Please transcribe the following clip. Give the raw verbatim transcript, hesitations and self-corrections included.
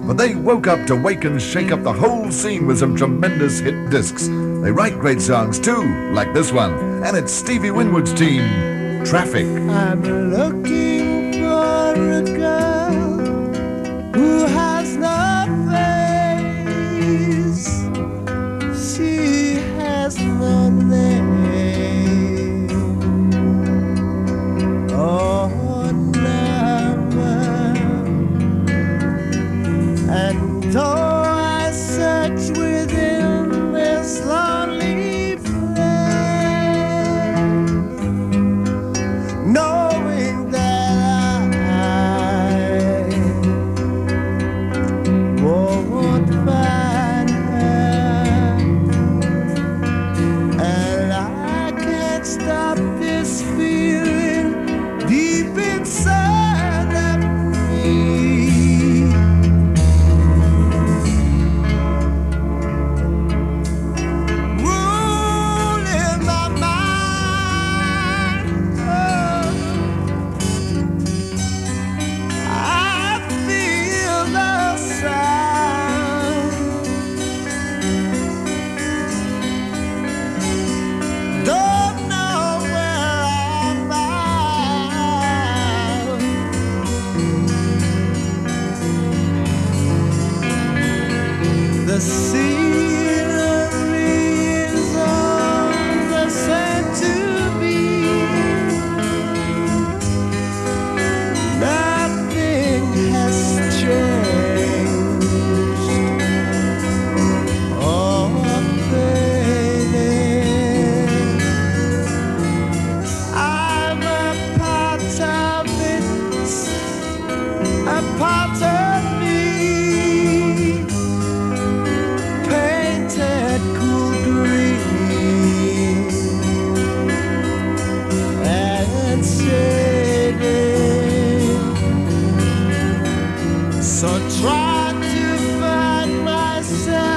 but they woke up to wake and shake up the whole scene with some tremendous hit discs. They write great songs too, like this one, and it's Stevie Winwood's team, Traffic. I'm looking for a girl who has no face. She has no name. Oh, never. And though I search within this lonely place, knowing that I won't find her, and I can't stop this feeling deep inside of me. Ruling my mind, oh, I feel the sound. Don't know where I'm bound. The scenery is all the same to me. Nothing has changed or faded. I'm a part of it, a part of me, painted cool green and shaded. So try to find myself